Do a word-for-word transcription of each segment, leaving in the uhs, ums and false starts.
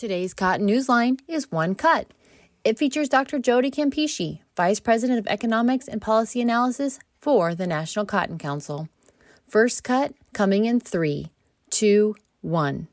Today's Cotton Newsline is One Cut. It features Doctor Jody Campeche, Vice President of Economics and Policy Analysis for the National Cotton Council. First cut coming in three, two, one.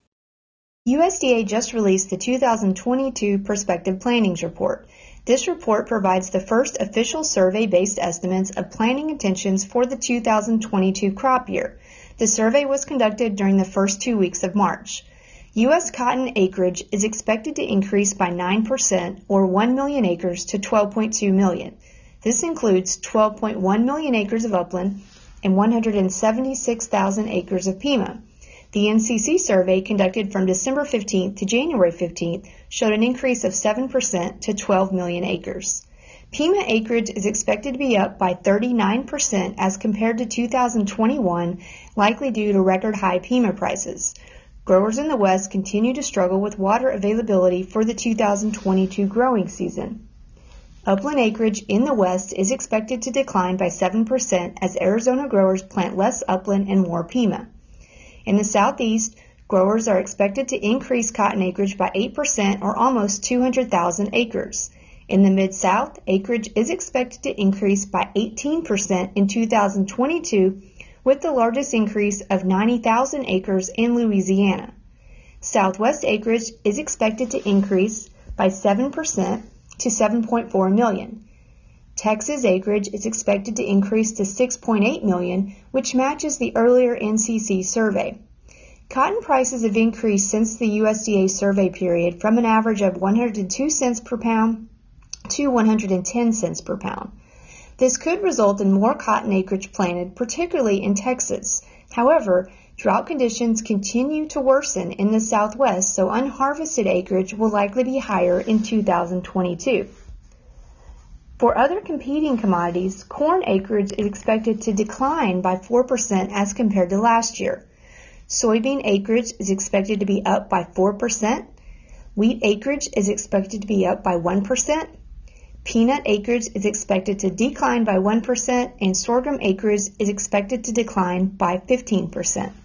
U S D A just released the two thousand twenty-two Prospective Plantings Report. This report provides the first official survey-based estimates of planting intentions for the two thousand twenty-two crop year. The survey was conducted during the first two weeks of March. U S cotton acreage is expected to increase by nine percent, or one million acres, to twelve point two million. This includes twelve point one million acres of upland and one hundred seventy-six thousand acres of Pima. The N C C survey conducted from December fifteenth to January fifteenth showed an increase of seven percent to twelve million acres. Pima acreage is expected to be up by thirty-nine percent as compared to two thousand twenty-one, likely due to record high Pima prices. Growers in the West continue to struggle with water availability for the two thousand twenty-two growing season. Upland acreage in the West is expected to decline by seven percent as Arizona growers plant less upland and more Pima. In the Southeast, growers are expected to increase cotton acreage by eight percent, or almost two hundred thousand acres. In the Mid-South, acreage is expected to increase by eighteen percent in two thousand twenty-two, with the largest increase of ninety thousand acres in Louisiana. Southwest acreage is expected to increase by seven percent to seven point four million. Texas acreage is expected to increase to six point eight million, which matches the earlier N C C survey. Cotton prices have increased since the U S D A survey period from an average of one hundred two cents per pound to one hundred ten cents per pound. This could result in more cotton acreage planted, particularly in Texas. However, drought conditions continue to worsen in the Southwest, so unharvested acreage will likely be higher in two thousand twenty-two. For other competing commodities, corn acreage is expected to decline by four percent as compared to last year. Soybean acreage is expected to be up by four percent. Wheat acreage is expected to be up by one percent. Peanut acreage is expected to decline by one percent, and sorghum acreage is expected to decline by fifteen percent.